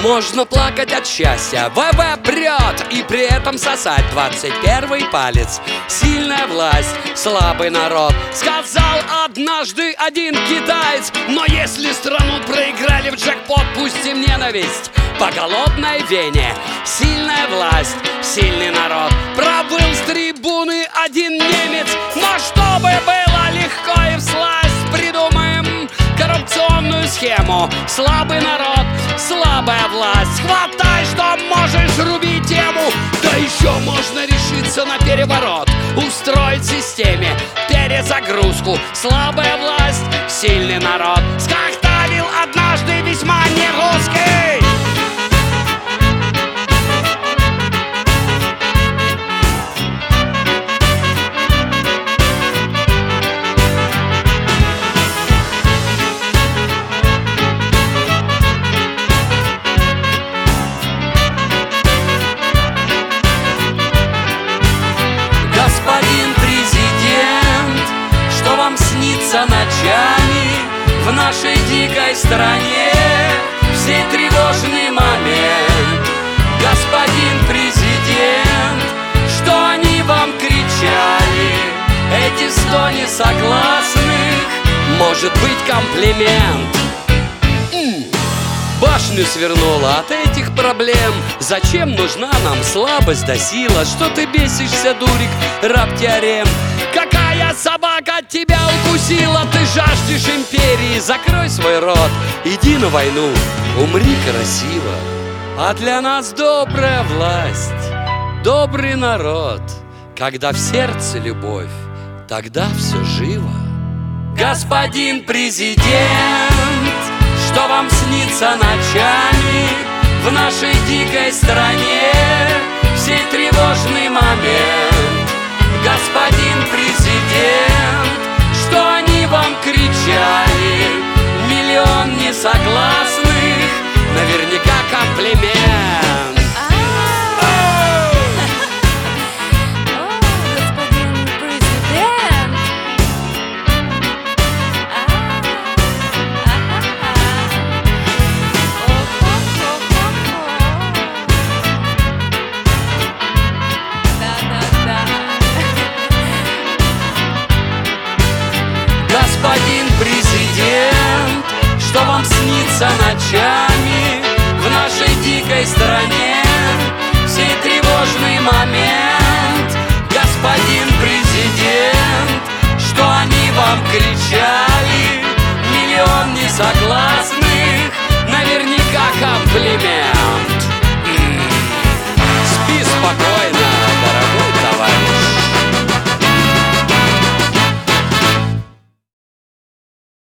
Можно плакать от счастья, ВВ прет, и при этом сосать 21-й палец. Сильная власть, слабый народ, сказал однажды один китаец. Но если страну проиграли в джекпот, пустим ненависть по голодной вене. Сильная власть, сильный народ, пробыл с трибуны один немец. Но чтобы было легко и всласть, придумаем коррупционную схему. Слабый народ, слабая власть, хватай, что можешь, руби тему. Да еще можно решиться на переворот, устроить в системе перезагрузку. Слабая власть, сильный народ, скахтавил однажды весьма не русский. Господин президент, что вам снится ночами в нашей дикой стране в сей тревожный момент? Господин президент, что они вам кричали, эти 100 несогласных, может быть, комплимент? Башню свернула от этих проблем. Зачем нужна нам слабость да сила? Что ты бесишься, дурик, раб теорем? Какая собака тебя укусила? Ты жаждешь империи, закрой свой рот, иди на войну, умри красиво. А для нас добрая власть, добрый народ. Когда в сердце любовь, тогда все живо. Господин президент, что вам снится ночами в нашей дикой стране в сей тревожный момент? Господин президент, что они вам кричали, миллион несогласных, наверняка комплимент. Господин президент, что вам снится ночами в нашей дикой стране в сей тревожный момент? Господин президент, что они вам кричат?